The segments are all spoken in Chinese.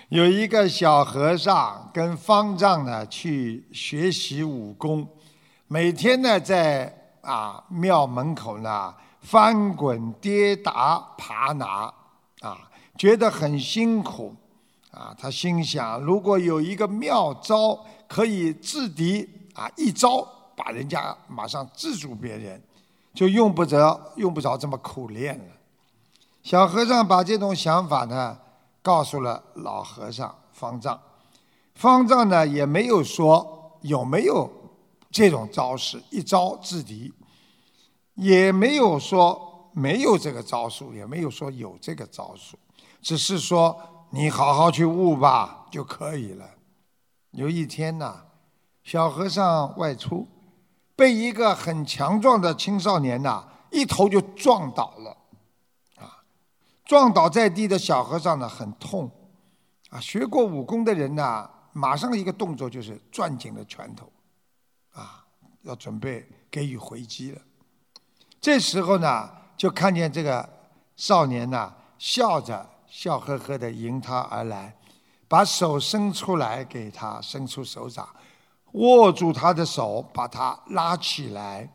有一个小和尚跟方丈呢去学习武功，每天呢在庙门口呢翻滚跌打爬拿觉得很辛苦他心想，如果有一个妙招可以制敌一招把人家马上制住别人，就用不着这么苦练了。小和尚把这种想法呢告诉了老和尚方丈，方丈呢也没有说有没有这种招式一招制敌，也没有说没有这个招数，也没有说有这个招数，只是说你好好去悟吧就可以了。有一天呢，小和尚外出，被一个很强壮的青少年一头就撞倒了撞倒在地的小和尚呢很痛学过武功的人呢马上一个动作就是攥紧了拳头要准备给予回击了。这时候呢就看见这个少年呢笑呵呵地迎他而来，把手伸出来给他，伸出手掌握住他的手，把他拉起来，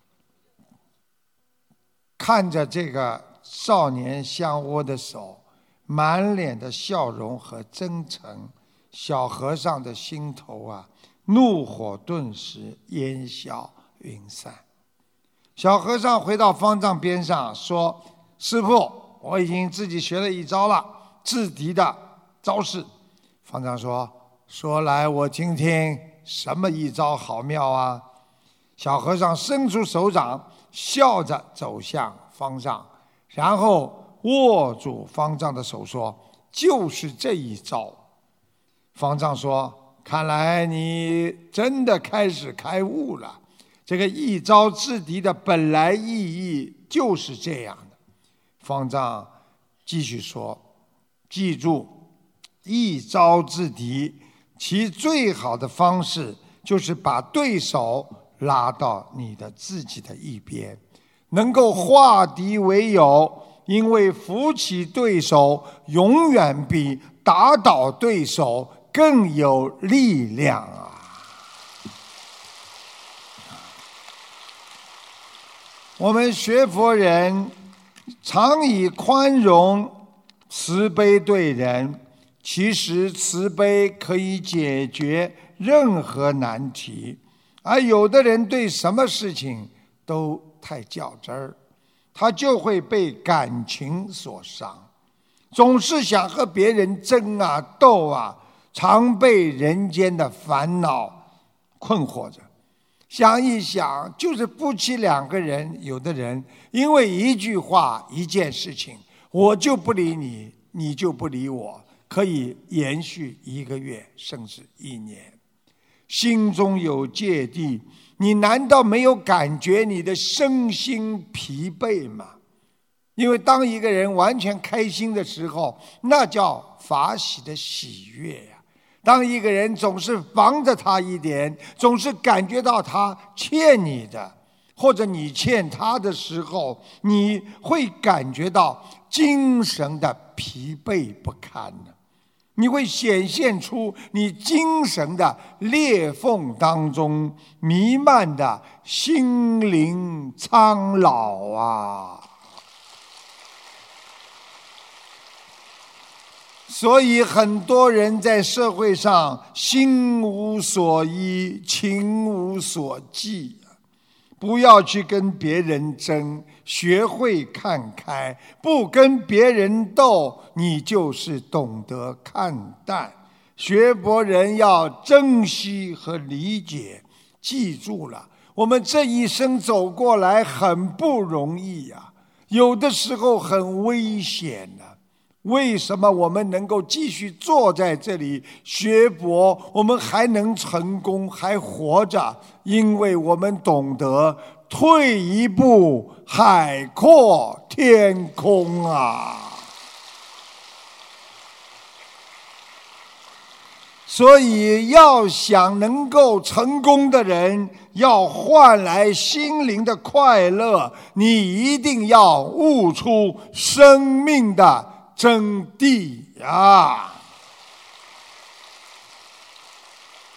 看着这个少年相握的手，满脸的笑容和真诚，小和尚的心头怒火顿时烟消云散。小和尚回到方丈边上说，师父，我已经自己学了一招了，制敌的招式。方丈说来我听听，什么一招好妙啊？小和尚伸出手掌，笑着走向方丈，然后握住方丈的手说，就是这一招。方丈说，看来你真的开始开悟了，这个一招制敌的本来意义就是这样的。方丈继续说，记住，一招制敌其最好的方式就是把对手拉到你的自己的一边，能够化敌为友，因为扶起对手永远比打倒对手更有力量我们学佛人常以宽容慈悲对人，其实慈悲可以解决任何难题，而有的人对什么事情都太较真儿，他就会被感情所伤，总是想和别人争斗常被人间的烦恼困惑着。想一想，就是夫妻两个人，有的人因为一句话一件事情，我就不理你，你就不理我，可以延续1个月甚至1年。心中有芥蒂，你难道没有感觉你的身心疲惫吗？因为当一个人完全开心的时候，那叫法喜的喜悦当一个人总是防着他一点，总是感觉到他欠你的，或者你欠他的时候，你会感觉到精神的疲惫不堪你会显现出你精神的裂缝当中弥漫的心灵苍老所以很多人在社会上心无所依，情无所寄。不要去跟别人争，学会看开，不跟别人斗，你就是懂得看淡。学佛人要珍惜和理解，记住了，我们这一生走过来很不容易有的时候很危险为什么我们能够继续坐在这里学佛，我们还能成功，还活着？因为我们懂得退一步海阔天空所以要想能够成功的人，要换来心灵的快乐，你一定要悟出生命的真谛